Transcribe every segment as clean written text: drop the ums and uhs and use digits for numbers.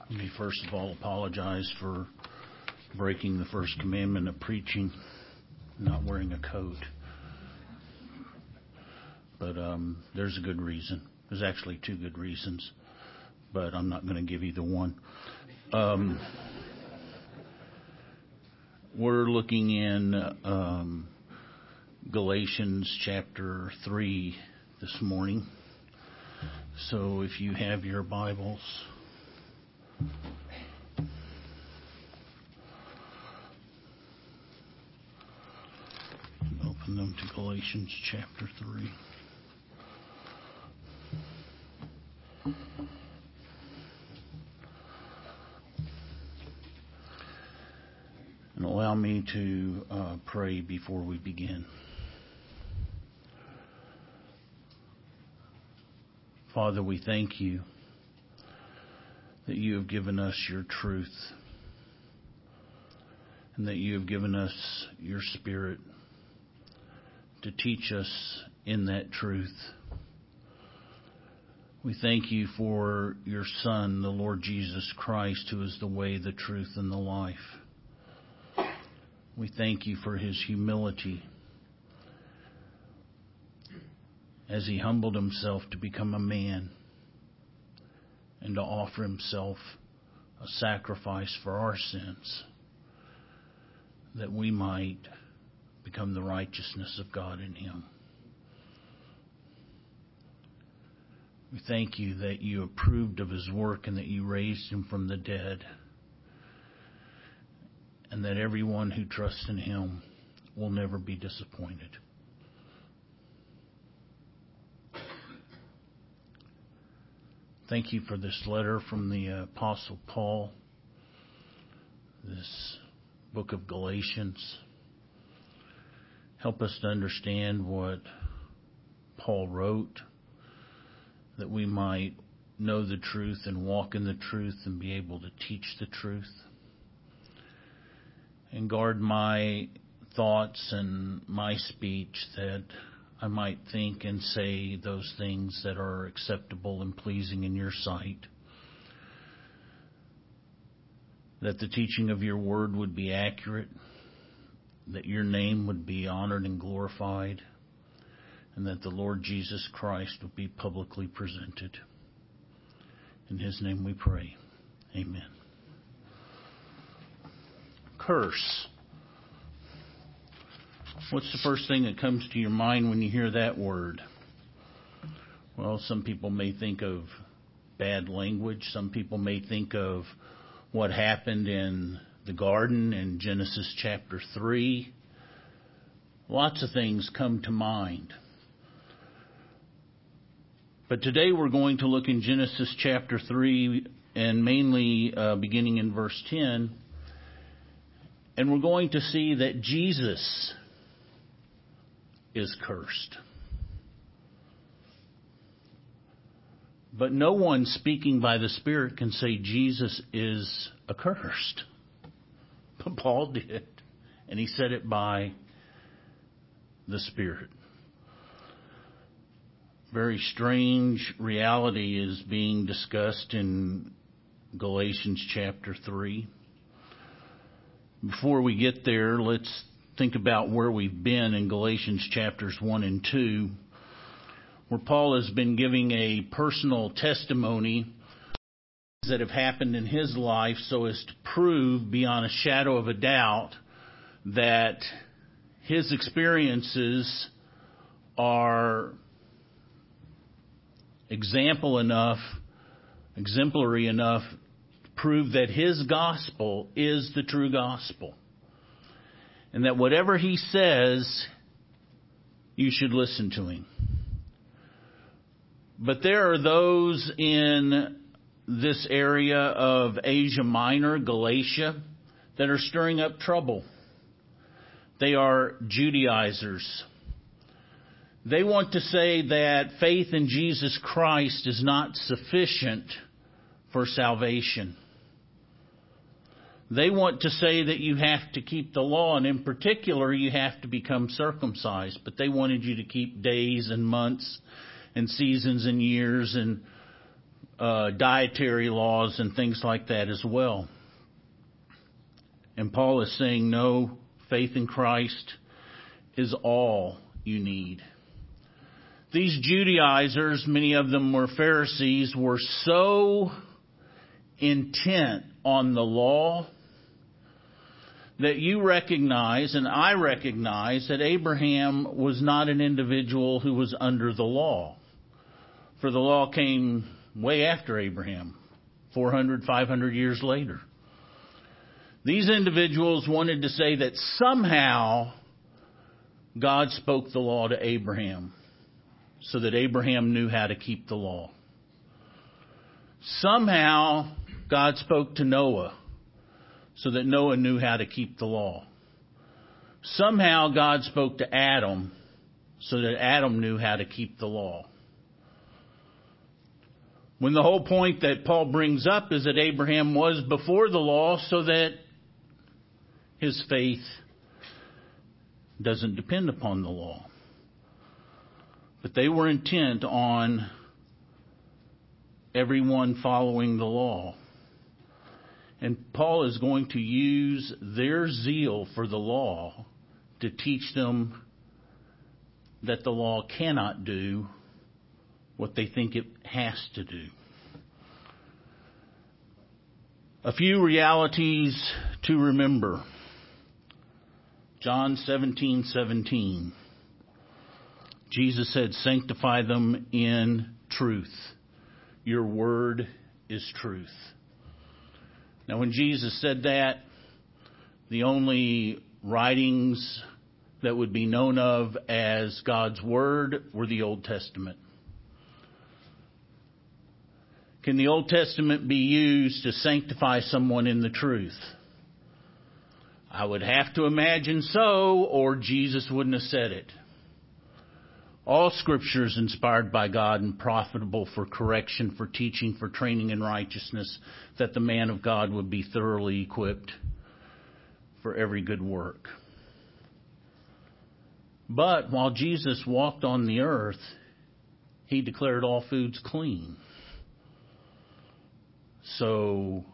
Let me first of all apologize for breaking the first commandment of preaching, not wearing a coat. But there's a good reason. There's actually two good reasons, but I'm not going to give either one. We're looking in Galatians chapter 3 this morning. So if you have your Bibles, open them to Galatians chapter 3. And allow me to pray before we begin. Father, we thank you that you have given us your truth and that you have given us your Spirit to teach us in that truth. We thank you for your Son, the Lord Jesus Christ, who is the way, the truth, and the life. We thank you for his humility as he humbled himself to become a man and to offer himself a sacrifice for our sins, that we might become the righteousness of God in him. We thank you that you approved of his work and that you raised him from the dead, and that everyone who trusts in him will never be disappointed. Thank you for this letter from the Apostle Paul, this book of Galatians. Help us to understand what Paul wrote, that we might know the truth and walk in the truth and be able to teach the truth. And guard my thoughts and my speech, that I might think and say those things that are acceptable and pleasing in your sight. That the teaching of your word would be accurate, that your name would be honored and glorified, and that the Lord Jesus Christ would be publicly presented. In his name we pray. Amen. Curse. What's the first thing that comes to your mind when you hear that word? Well, some people may think of bad language. Some people may think of what happened in the garden in Genesis chapter 3. Lots of things come to mind. But today we're going to look in Genesis chapter 3 and mainly beginning in verse 10. And we're going to see that Jesus is cursed. But no one speaking by the Spirit can say Jesus is accursed. But Paul did. And he said it by the Spirit. Very strange reality is being discussed in Galatians chapter 3. Before we get there, let's think about where we've been in Galatians chapters 1 and 2, where Paul has been giving a personal testimony that have happened in his life so as to prove beyond a shadow of a doubt that his experiences are exemplary enough prove that his gospel is the true gospel. And that whatever he says, you should listen to him. But there are those in this area of Asia Minor, Galatia, that are stirring up trouble. They are Judaizers. They want to say that faith in Jesus Christ is not sufficient for salvation. They want to say that you have to keep the law, and in particular, you have to become circumcised. But they wanted you to keep days and months and seasons and years and dietary laws and things like that as well. And Paul is saying, no, faith in Christ is all you need. These Judaizers, many of them were Pharisees, were so intent on the law that you recognize, and I recognize, that Abraham was not an individual who was under the law. For the law came way after Abraham, 400, 500 years later. These individuals wanted to say that somehow God spoke the law to Abraham so that Abraham knew how to keep the law. Somehow God spoke to Noah so that Noah knew how to keep the law. Somehow God spoke to Adam so that Adam knew how to keep the law. When the whole point that Paul brings up is that Abraham was before the law so that his faith doesn't depend upon the law. But they were intent on everyone following the law. And Paul is going to use their zeal for the law to teach them that the law cannot do what they think it has to do. A few realities to remember. John 17:17. Jesus said, sanctify them in truth. Your word is truth. Now, when Jesus said that, the only writings that would be known of as God's Word were the Old Testament. Can the Old Testament be used to sanctify someone in the truth? I would have to imagine so, or Jesus wouldn't have said it. All Scripture is inspired by God and profitable for correction, for teaching, for training in righteousness, that the man of God would be thoroughly equipped for every good work. But while Jesus walked on the earth, he declared all foods clean. So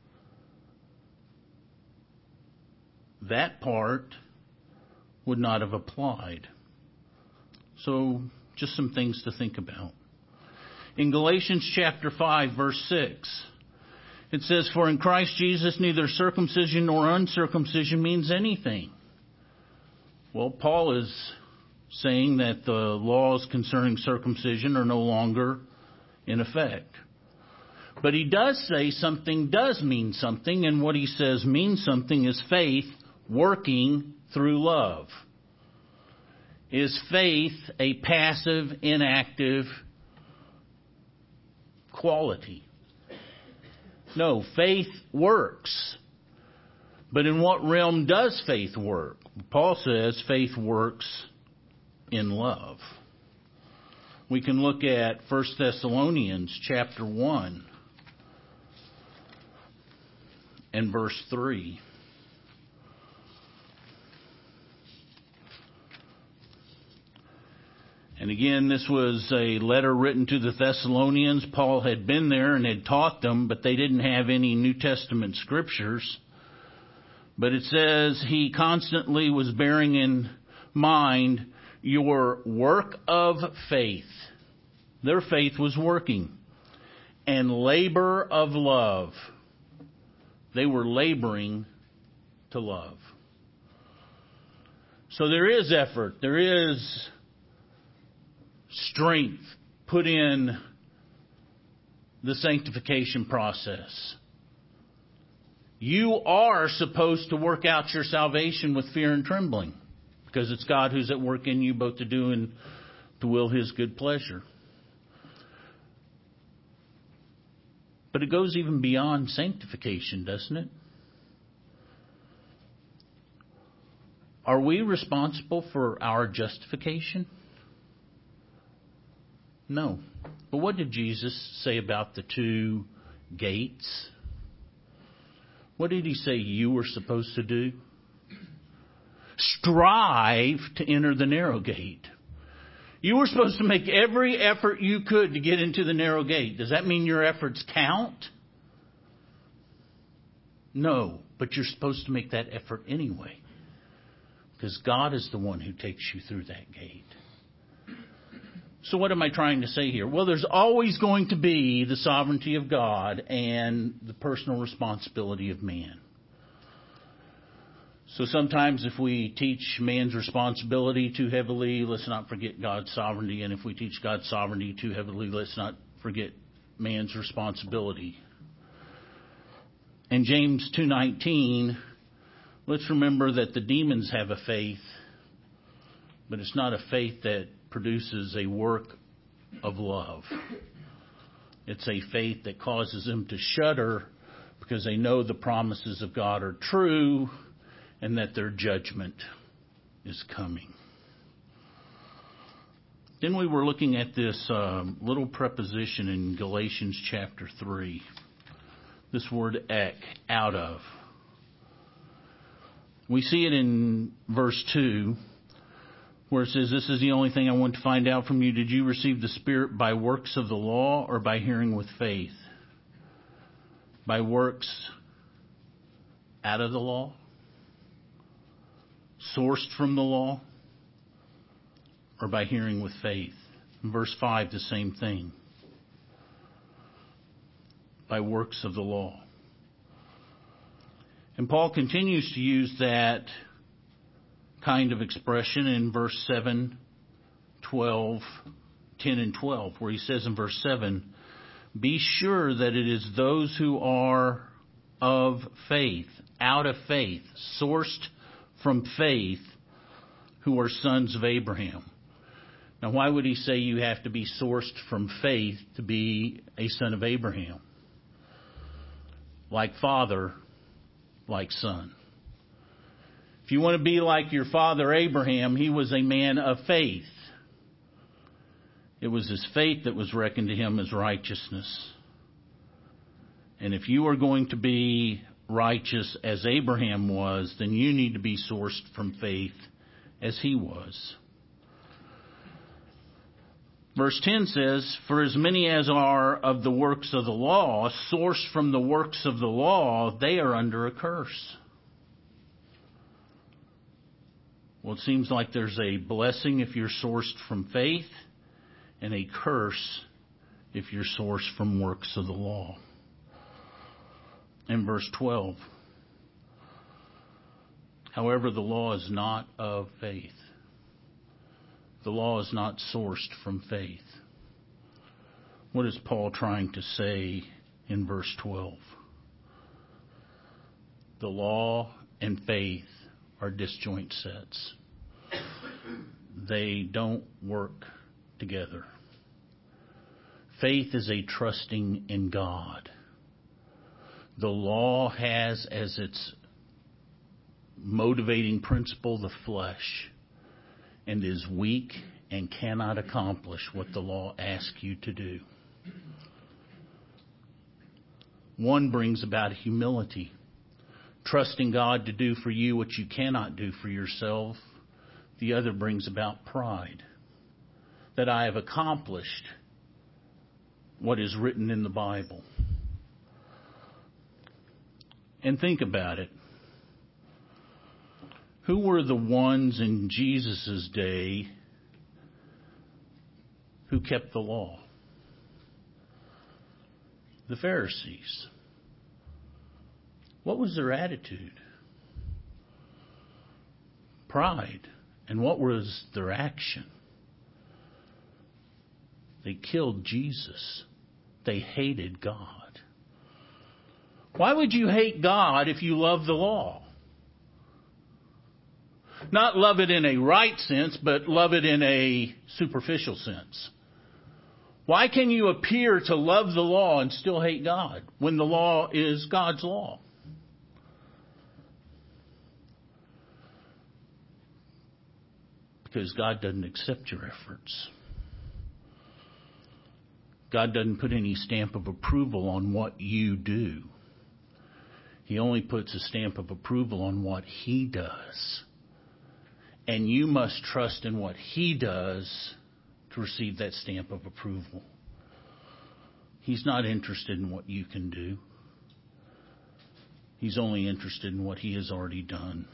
that part would not have applied. So just some things to think about. In Galatians chapter 5, verse 6, it says, for in Christ Jesus neither circumcision nor uncircumcision means anything. Well, Paul is saying that the laws concerning circumcision are no longer in effect. But he does say something does mean something, and what he says means something is faith working through love. Is faith a passive, inactive quality? No, faith works. But in what realm does faith work? Paul says faith works in love. We can look at 1 Thessalonians chapter 1 and verse 3. And again, this was a letter written to the Thessalonians. Paul had been there and had taught them, but they didn't have any New Testament scriptures. But it says he constantly was bearing in mind your work of faith. Their faith was working. And labor of love. They were laboring to love. So there is effort. There is strength put in the sanctification process. You are supposed to work out your salvation with fear and trembling, because it's God who's at work in you both to do and to will His good pleasure. But it goes even beyond sanctification, doesn't it? Are we responsible for our justification? No. But what did Jesus say about the two gates? What did He say you were supposed to do? Strive to enter the narrow gate. You were supposed to make every effort you could to get into the narrow gate. Does that mean your efforts count? No, but you're supposed to make that effort anyway. Because God is the one who takes you through that gate. So what am I trying to say here? Well, there's always going to be the sovereignty of God and the personal responsibility of man. So sometimes if we teach man's responsibility too heavily, let's not forget God's sovereignty. And if we teach God's sovereignty too heavily, let's not forget man's responsibility. In James 2:19, let's remember that the demons have a faith, but it's not a faith that produces a work of love. It's a faith that causes them to shudder because they know the promises of God are true and that their judgment is coming. Then we were looking at this little preposition in Galatians chapter 3. This word ek, out of. We see it in verse 2, where it says, this is the only thing I want to find out from you. Did you receive the Spirit by works of the law or by hearing with faith? By works out of the law? Sourced from the law? Or by hearing with faith? In verse 5, the same thing. By works of the law. And Paul continues to use that kind of expression in verse 7, 12, 10 and 12, where he says in verse 7, be sure that it is those who are of faith, out of faith, sourced from faith, who are sons of Abraham. Now, why would he say you have to be sourced from faith to be a son of Abraham? Like father, like son. If you want to be like your father Abraham, he was a man of faith. It was his faith that was reckoned to him as righteousness. And if you are going to be righteous as Abraham was, then you need to be sourced from faith as he was. Verse 10 says, for as many as are of the works of the law, sourced from the works of the law, they are under a curse. Well, it seems like there's a blessing if you're sourced from faith, and a curse if you're sourced from works of the law. In verse 12, however, the law is not of faith. The law is not sourced from faith. What is Paul trying to say in verse 12? The law and faith are disjoint sets. They don't work together. Faith is a trusting in God. The law has as its motivating principle the flesh, and is weak and cannot accomplish what the law asks you to do. One brings about humility, trusting God to do for you what you cannot do for yourself. The other brings about pride, that I have accomplished what is written in the Bible. And think about it. Who were the ones in Jesus' day who kept the law? The Pharisees. What was their attitude? Pride. And what was their action? They killed Jesus. They hated God. Why would you hate God if you love the law? Not love it in a right sense, but love it in a superficial sense. Why can you appear to love the law and still hate God when the law is God's law? Because God doesn't accept your efforts. God doesn't put any stamp of approval on what you do. He only puts a stamp of approval on what He does. And you must trust in what He does to receive that stamp of approval. He's not interested in what you can do. He's only interested in what He has already done.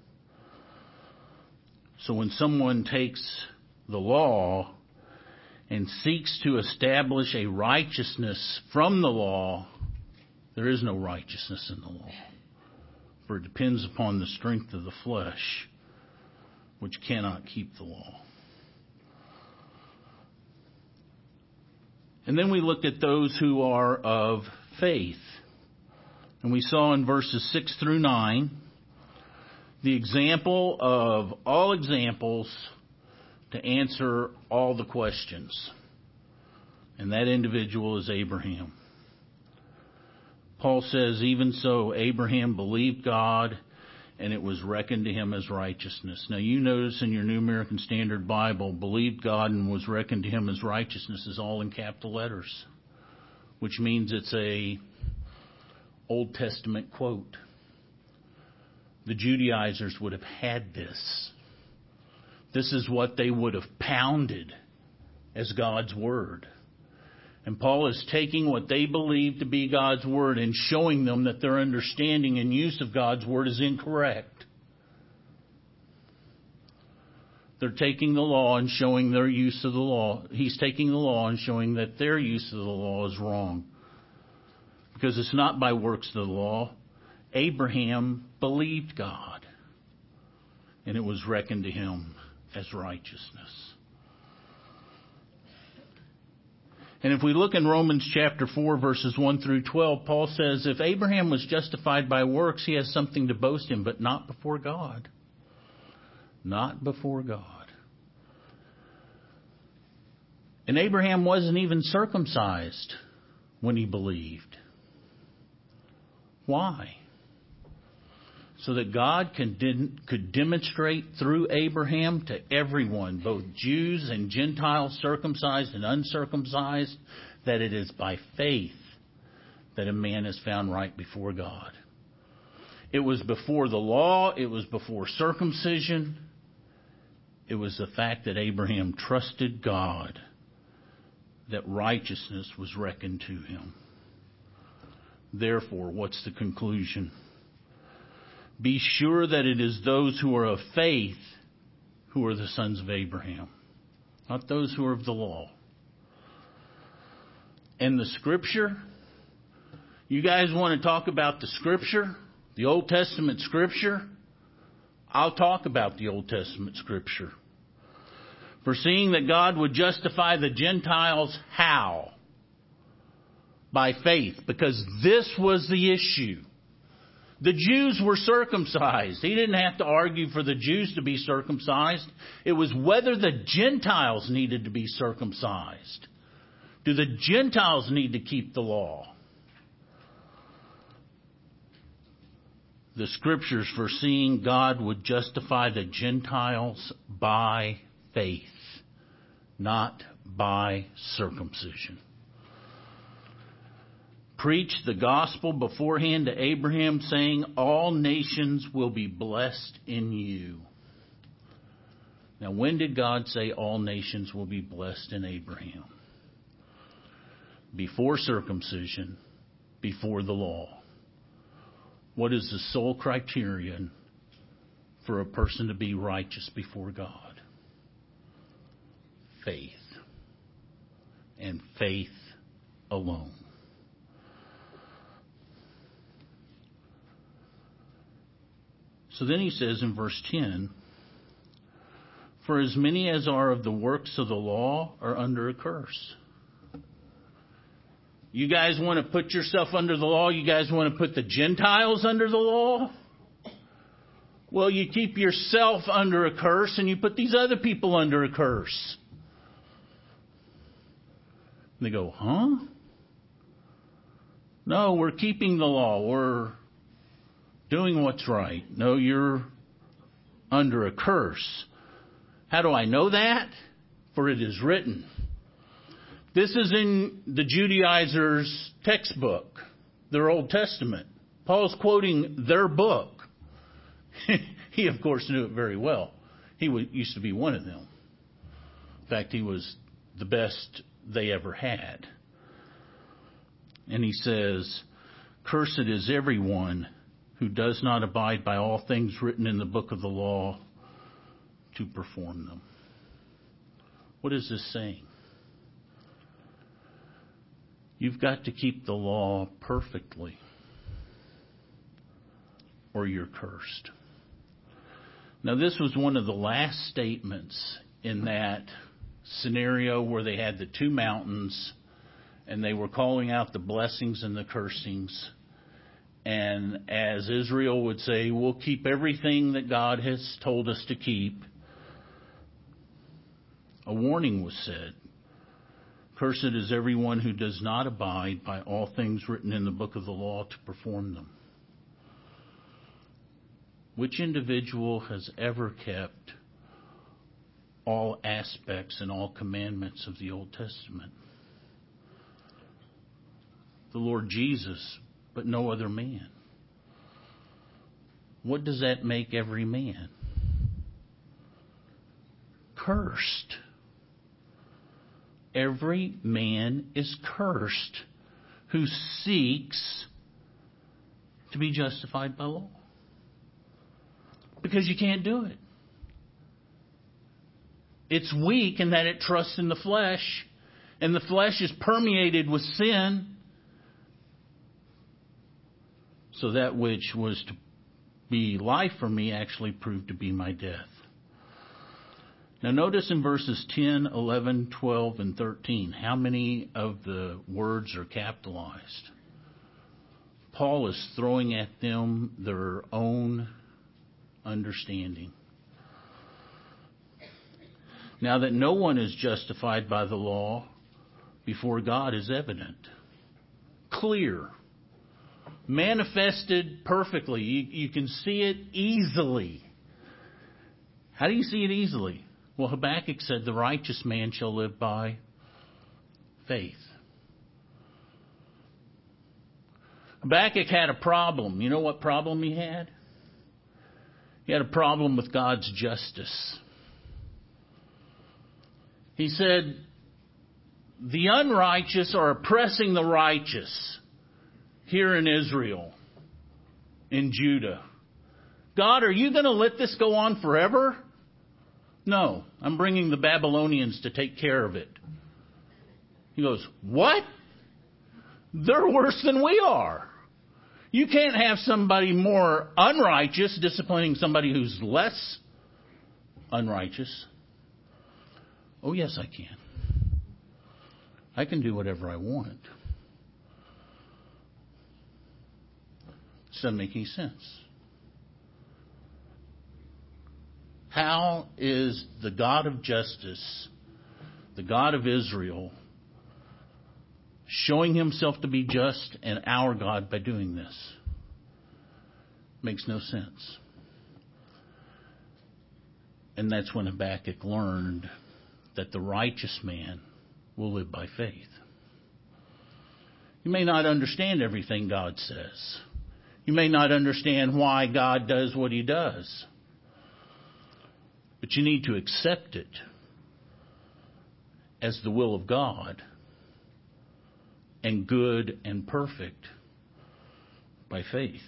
So when someone takes the law and seeks to establish a righteousness from the law, there is no righteousness in the law. For it depends upon the strength of the flesh, which cannot keep the law. And then we looked at those who are of faith. And we saw in verses 6 through 9 the example of all examples to answer all the questions. And that individual is Abraham. Paul says, even so, Abraham believed God, and it was reckoned to him as righteousness. Now you notice in your New American Standard Bible, believed God and was reckoned to him as righteousness is all in capital letters, which means it's a Old Testament quote. The Judaizers would have had this. This is what they would have pounded as God's Word. And Paul is taking what they believe to be God's Word and showing them that their understanding and use of God's Word is incorrect. They're taking the law and showing their use of the law. He's taking the law and showing that their use of the law is wrong. Because it's not by works of the law. Abraham believed God, and it was reckoned to him as righteousness. And if we look in Romans chapter 4, verses 1 through 12, Paul says, if Abraham was justified by works, he has something to boast in, but not before God. Not before God. And Abraham wasn't even circumcised when he believed. Why? So that God could demonstrate through Abraham to everyone, both Jews and Gentiles, circumcised and uncircumcised, that it is by faith that a man is found right before God. It was before the law. It was before circumcision. It was the fact that Abraham trusted God that righteousness was reckoned to him. Therefore, what's the conclusion? Be sure that it is those who are of faith who are the sons of Abraham, not those who are of the law. And the Scripture, you guys want to talk about the Scripture, the Old Testament Scripture? I'll talk about the Old Testament Scripture. Foreseeing that God would justify the Gentiles, how? By faith, because this was the issue. The Jews were circumcised. He didn't have to argue for the Jews to be circumcised. It was whether the Gentiles needed to be circumcised. Do the Gentiles need to keep the law? The Scriptures foreseeing God would justify the Gentiles by faith, not by circumcision. Preached the gospel beforehand to Abraham, saying, all nations will be blessed in you. Now, when did God say all nations will be blessed in Abraham? Before circumcision, before the law. What is the sole criterion for a person to be righteous before God? Faith. And faith alone. So then he says in verse 10, for as many as are of the works of the law are under a curse. You guys want to put yourself under the law? You guys want to put the Gentiles under the law? Well, you keep yourself under a curse and you put these other people under a curse. And they go, huh? No, we're keeping the law. We're doing what's right. No, you're under a curse. How do I know that? For it is written. This is in the Judaizers' textbook, their Old Testament. Paul's quoting their book. He, of course, knew it very well. He used to be one of them. In fact, he was the best they ever had. And he says, "Cursed is everyone who does not abide by all things written in the book of the law to perform them." What is this saying? You've got to keep the law perfectly, or you're cursed. Now, this was one of the last statements in that scenario where they had the two mountains and they were calling out the blessings and the cursings. And as Israel would say, we'll keep everything that God has told us to keep. A warning was said. Cursed is everyone who does not abide by all things written in the book of the law to perform them. Which individual has ever kept all aspects and all commandments of the Old Testament? The Lord Jesus, but no other man. What does that make every man? Cursed. Every man is cursed who seeks to be justified by law. Because you can't do it. It's weak in that it trusts in the flesh, and the flesh is permeated with sin. So that which was to be life for me actually proved to be my death. Now notice in verses 10, 11, 12, and 13, how many of the words are capitalized. Paul is throwing at them their own understanding. Now that no one is justified by the law before God is evident, clear, manifested perfectly. You can see it easily. How do you see it easily? Well, Habakkuk said, the righteous man shall live by faith. Habakkuk had a problem. You know what problem he had? He had a problem with God's justice. He said, the unrighteous are oppressing the righteous here in Israel, in Judah. God, are you going to let this go on forever? No, I'm bringing the Babylonians to take care of it. He goes, what? They're worse than we are. You can't have somebody more unrighteous disciplining somebody who's less unrighteous. Oh, yes, I can. I can do whatever I want. This doesn't make any sense. How is the God of justice, the God of Israel, showing himself to be just and our God by doing this? Makes no sense. And that's when Habakkuk learned that the righteous man will live by faith. You may not understand everything God says. You may not understand why God does what he does. But you need to accept it as the will of God and good and perfect by faith.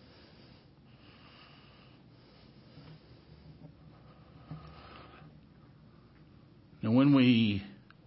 Now when we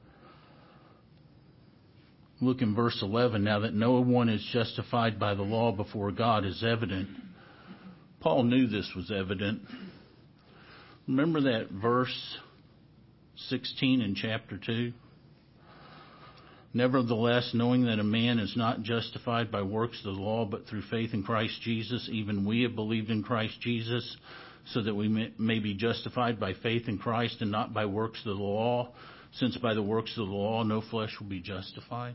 look in verse 11, now that no one is justified by the law before God is evident. Paul knew this was evident. Remember that verse 16 in chapter 2? Nevertheless, knowing that a man is not justified by works of the law, but through faith in Christ Jesus, even we have believed in Christ Jesus, so that we may be justified by faith in Christ and not by works of the law, since by the works of the law no flesh will be justified.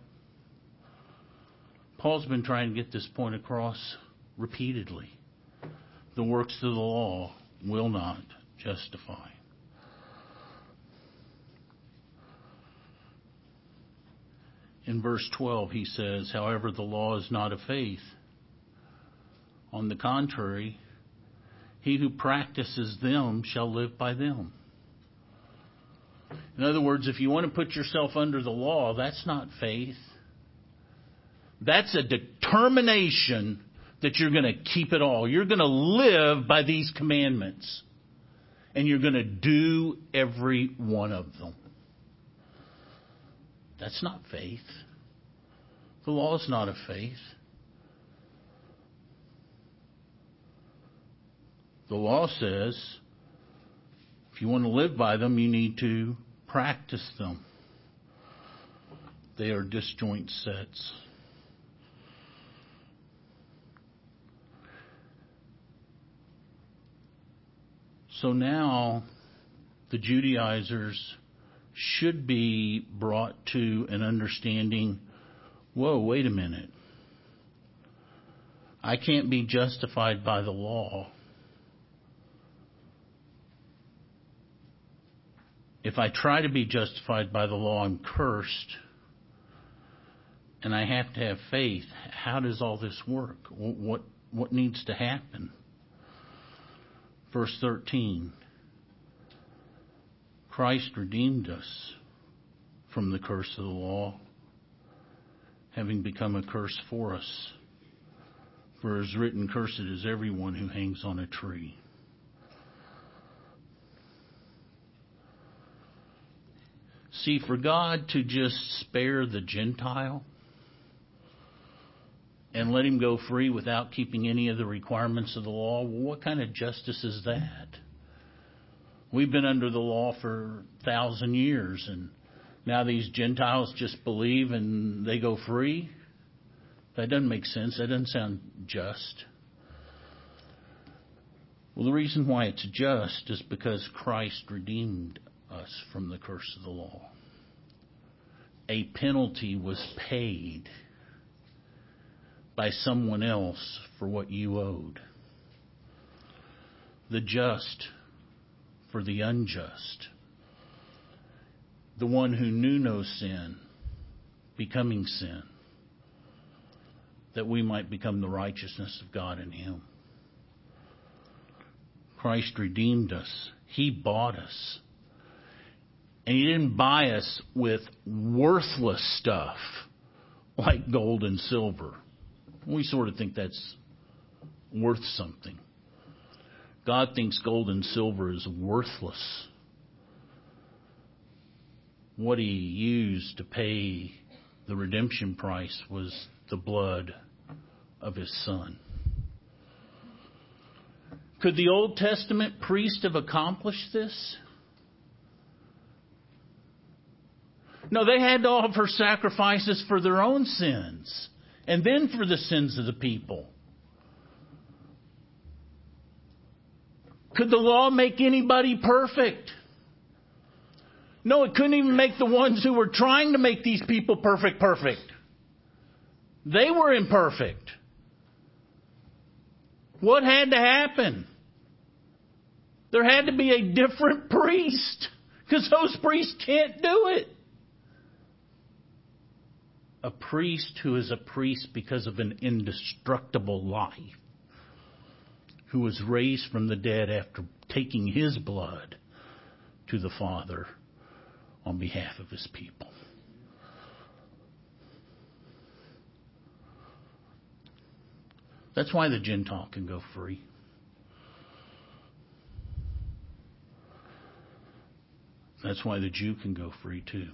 Paul's been trying to get this point across repeatedly. The works of the law will not justify. In verse 12 he says, however, the law is not of faith. On the contrary, he who practices them shall live by them. In other words, if you want to put yourself under the law, that's not faith. That's a determination that you're going to keep it all. You're going to live by these commandments. And you're going to do every one of them. That's not faith. The law is not of faith. The law says, if you want to live by them, you need to practice them. They are disjoint sets. So now the Judaizers should be brought to an understanding, whoa, wait a minute. I can't be justified by the law. If I try to be justified by the law, I'm cursed. And I have to have faith. How does all this work? What needs to happen? Verse 13. Christ redeemed us from the curse of the law, having become a curse for us. For it is written, cursed is everyone who hangs on a tree. See, for God to just spare the Gentile and let him go free without keeping any of the requirements of the law, well, what kind of justice is that? We've been under the law for 1,000 years, and now these Gentiles just believe and they go free? That doesn't make sense. That doesn't sound just. Well, the reason why it's just is because Christ redeemed us from the curse of the law. A penalty was paid by someone else for what you owed. The just for the unjust. The one who knew no sin, becoming sin, that we might become the righteousness of God in him. Christ redeemed us. He bought us. And he didn't buy us with worthless stuff like gold and silver. We sort of think that's worth something. God thinks gold and silver is worthless. What he used to pay the redemption price was the blood of his Son. Could the Old Testament priest have accomplished this? No, they had to offer sacrifices for their own sins and then for the sins of the people. Could the law make anybody perfect? No, it couldn't even make the ones who were trying to make these people perfect. They were imperfect. What had to happen? There had to be a different priest, because those priests can't do it. A priest who is a priest because of an indestructible life, who was raised from the dead after taking his blood to the Father on behalf of his people. That's why the Gentile can go free. That's why the Jew can go free too.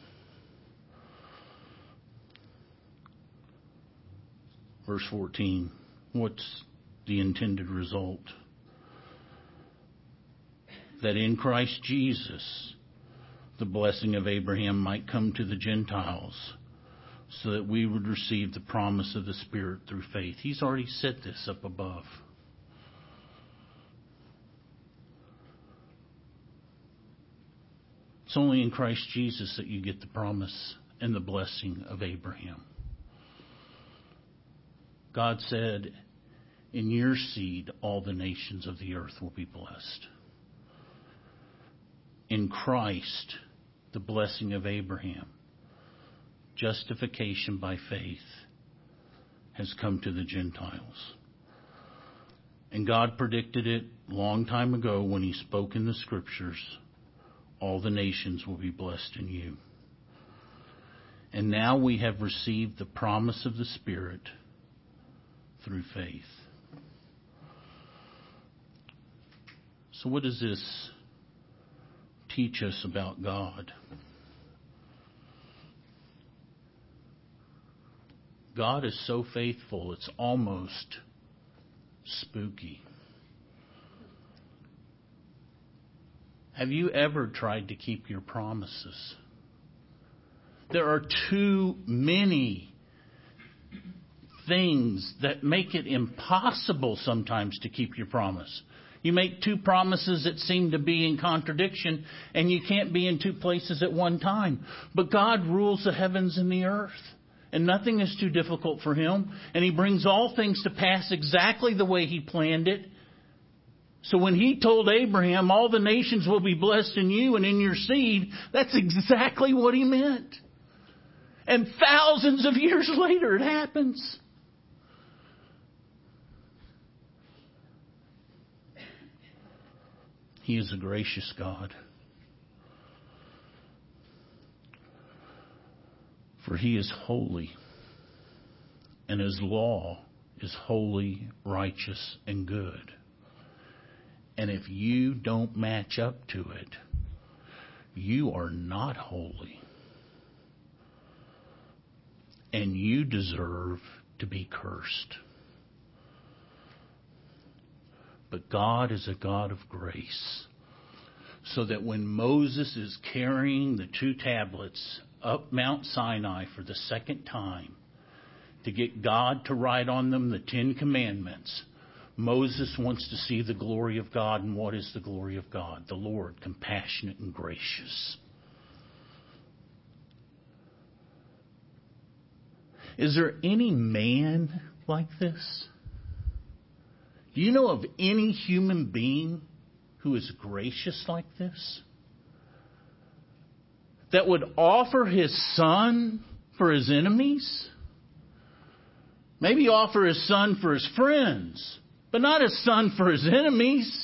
Verse 14, what's the intended result? That in Christ Jesus, the blessing of Abraham might come to the Gentiles, so that we would receive the promise of the Spirit through faith. He's already said this up above. It's only in Christ Jesus that you get the promise and the blessing of Abraham. God said, in your seed, all the nations of the earth will be blessed. In Christ, the blessing of Abraham, justification by faith, has come to the Gentiles. And God predicted it a long time ago when he spoke in the Scriptures all the nations will be blessed in you. And now we have received the promise of the Spirit through faith. So what does this teach us about God? God is so faithful, it's almost spooky. Have you ever tried to keep your promises? There are too many things that make it impossible sometimes to keep your promise. You make two promises that seem to be in contradiction, and you can't be in two places at one time. But God rules the heavens and the earth, and nothing is too difficult for Him. And He brings all things to pass exactly the way He planned it. So when He told Abraham, all the nations will be blessed in you and in your seed, that's exactly what He meant. And thousands of years later, it happens. He is a gracious God. For He is holy, and His law is holy, righteous, and good. And if you don't match up to it, you are not holy. And you deserve to be cursed. But God is a God of grace. So that when Moses is carrying the 2 tablets up Mount Sinai for the second time to get God to write on them the 10 Commandments, Moses wants to see the glory of God. And what is the glory of God? The Lord, compassionate and gracious. Is there any man like this? Do you know of any human being who is gracious like this? That would offer His Son for His enemies? Maybe offer His Son for His friends, but not His Son for His enemies.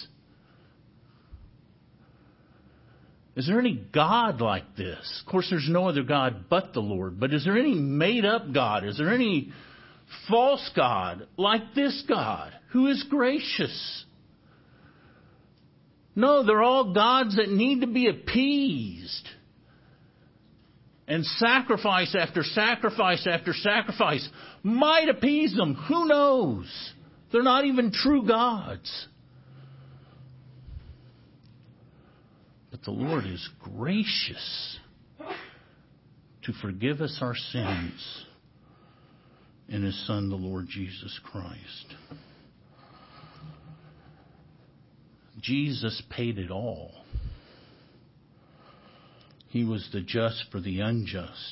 Is there any God like this? Of course, there's no other God but the Lord. But is there any made-up God? Is there any false God like this God who is gracious? No, they're all gods that need to be appeased. And sacrifice after sacrifice after sacrifice might appease them. Who knows? They're not even true gods. But the Lord is gracious to forgive us our sins in His Son, the Lord Jesus Christ. Jesus paid it all. He was the just for the unjust.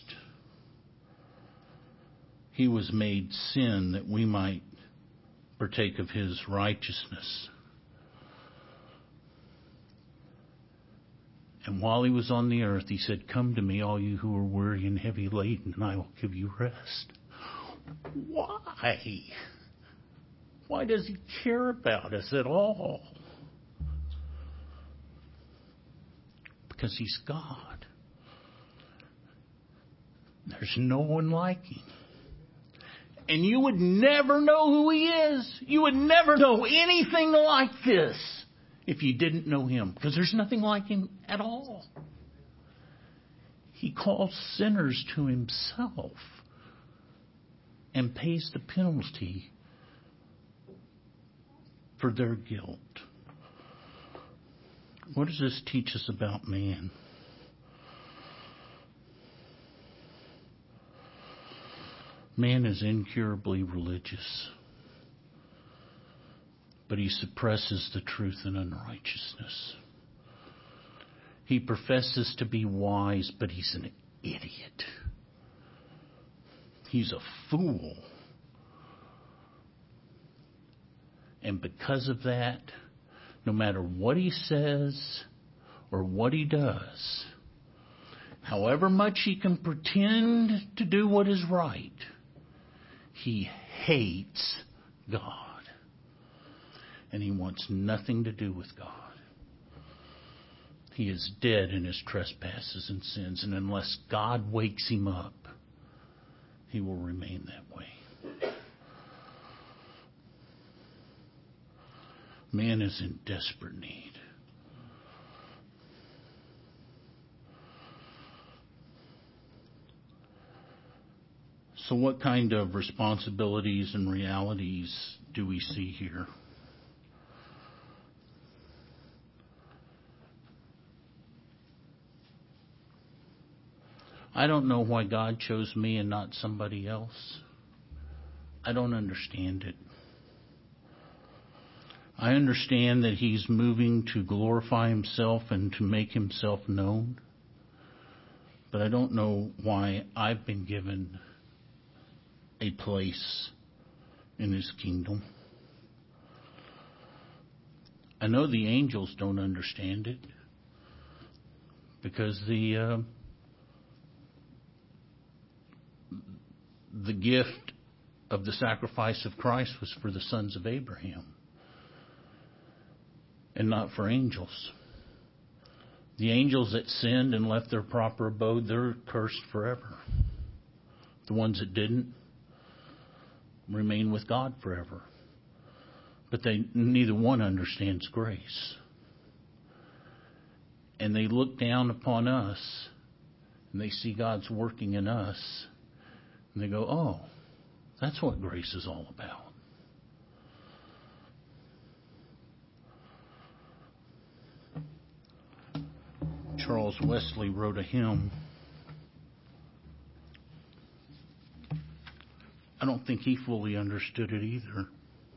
He was made sin that we might partake of His righteousness. And while He was on the earth, He said, "Come to me, all you who are weary and heavy laden, and I will give you rest." Why? Why does He care about us at all? Because He's God. There's no one like Him. And you would never know who He is. You would never know anything like this if you didn't know Him. Because there's nothing like Him at all. He calls sinners to Himself and pays the penalty for their guilt. What does this teach us about man? Man is incurably religious, but he suppresses the truth in unrighteousness. He professes to be wise, but he's an idiot. He's a fool. And because of that, no matter what he says or what he does, however much he can pretend to do what is right, he hates God. And he wants nothing to do with God. He is dead in his trespasses and sins, and unless God wakes him up, he will remain that way. Man is in desperate need. So what kind of responsibilities and realities do we see here? I don't know why God chose me and not somebody else. I don't understand it. I understand that he's moving to glorify himself and to make himself known. But I don't know why I've been given a place in his kingdom. I know the angels don't understand it because the gift of the sacrifice of Christ was for the sons of Abraham and not for angels. The angels that sinned and left their proper abode, they're cursed forever. The ones that didn't remain with God forever. But neither one understands grace. And they look down upon us and they see God's working in us. And they go, oh, that's what grace is all about. Charles Wesley wrote a hymn. I don't think he fully understood it either.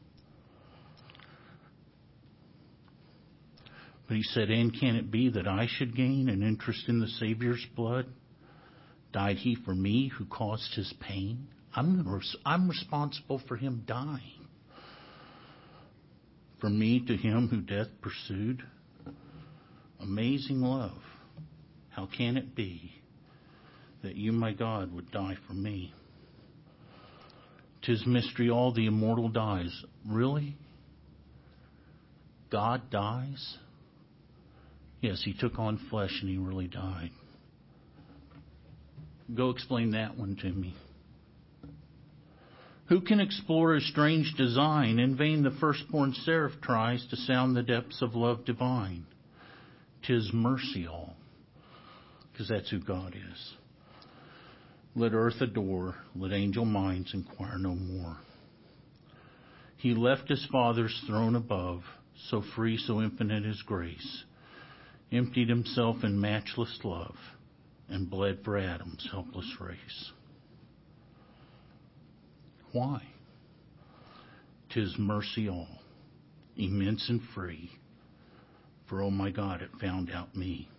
But he said, and can it be that I should gain an interest in the Savior's blood? Died he for me who caused his pain? I'm responsible for him dying. For me to him who death pursued? Amazing love. How can it be that you, my God, would die for me? 'Tis mystery all the immortal dies. Really? God dies? Yes, he took on flesh and he really died. Go explain that one to me. Who can explore his strange design? In vain the firstborn seraph tries to sound the depths of love divine. 'Tis mercy all, because that's who God is. Let earth adore, let angel minds inquire no more. He left his Father's throne above, so free, so infinite his grace, emptied himself in matchless love, and bled for Adam's helpless race. Why? 'Tis mercy all, immense and free, for oh my God, it found out me.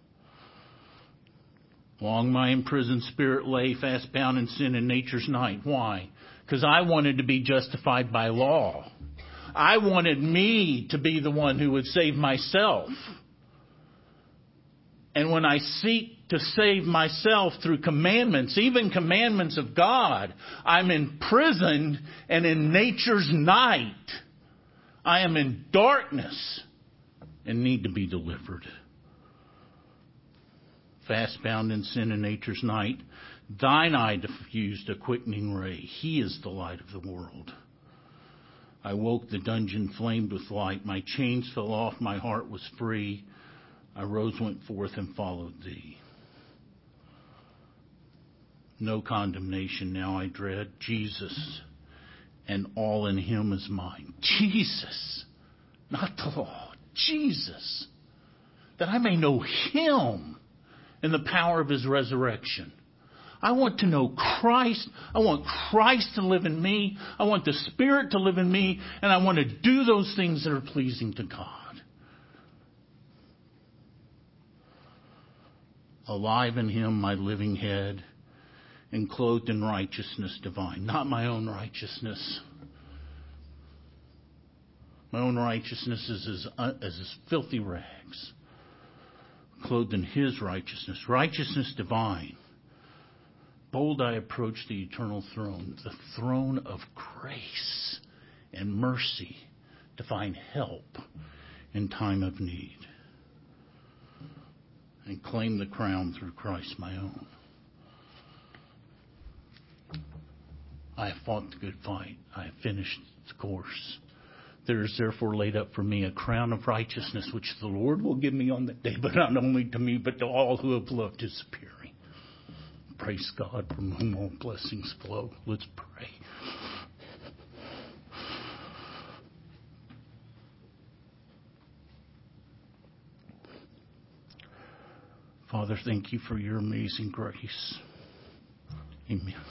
Long my imprisoned spirit lay, fast bound in sin and nature's night. Why? Because I wanted to be justified by law. I wanted me to be the one who would save myself. And when I seek to save myself through commandments, even commandments of God, I'm imprisoned and in nature's night. I am in darkness and need to be delivered. Fast bound in sin and nature's night, thine eye diffused a quickening ray. He is the light of the world. I woke, the dungeon flamed with light. My chains fell off, my heart was free. I rose, went forth, and followed thee. No condemnation now I dread. Jesus, and all in him is mine. Jesus, not the law. Jesus, that I may know him in the power of his resurrection. I want to know Christ. I want Christ to live in me. I want the Spirit to live in me. And I want to do those things that are pleasing to God. Alive in him, my living head, and clothed in righteousness divine. Not my own righteousness. My own righteousness is as filthy rags. Clothed in his righteousness. Righteousness divine. Bold I approach the eternal throne. The throne of grace and mercy to find help in time of need. and claim the crown through Christ my own. I have fought the good fight. I have finished the course. There is therefore laid up for me a crown of righteousness, which the Lord will give me on that day, but not only to me, but to all who have loved His appearing. Praise God, from whom all blessings flow. Let's pray. Father, thank you for your amazing grace. Amen.